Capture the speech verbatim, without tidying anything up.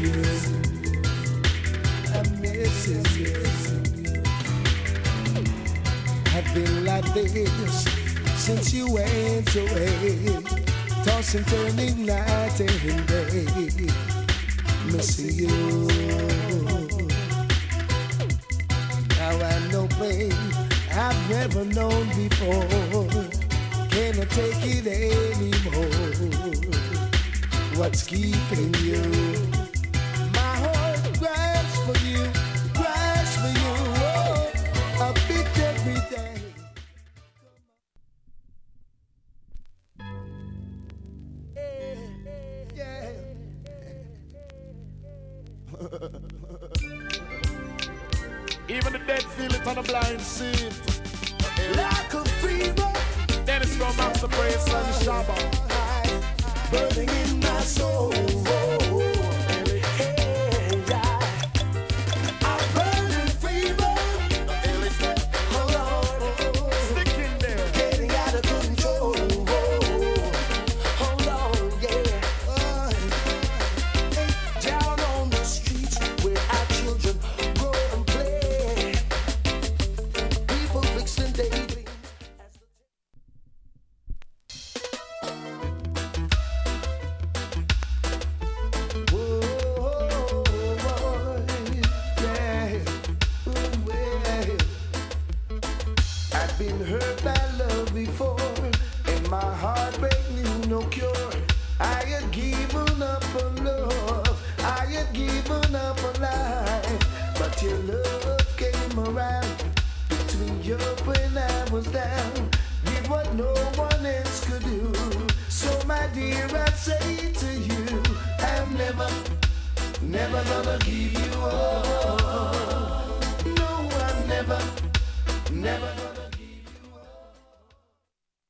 you. I'm missing you. I've been like this since you went away, tossing, turning night and day, missing you. Now I know pain I've never known before. Can I take it anymore? What's keeping you? My heart cries for you, cries for you, oh, a bit every day. Yeah. Even the dead feel it on the blind see it. Like a fever, Dennis from Master Praise and Shabba. burning in my soul. Hey, yeah. I'm burning fever. Hold on. Stick in there. Getting out of control. Hold on, yeah. Uh, down on the streets where our children go and play. People fixing daydreams. Been hurt by love before, and my heartbreak knew no cure. I had given up on love, I had given up on life, but your love came around, picked me up when I was down, did what no one else could do. So my dear, I say to you, I'm never, never gonna give you up.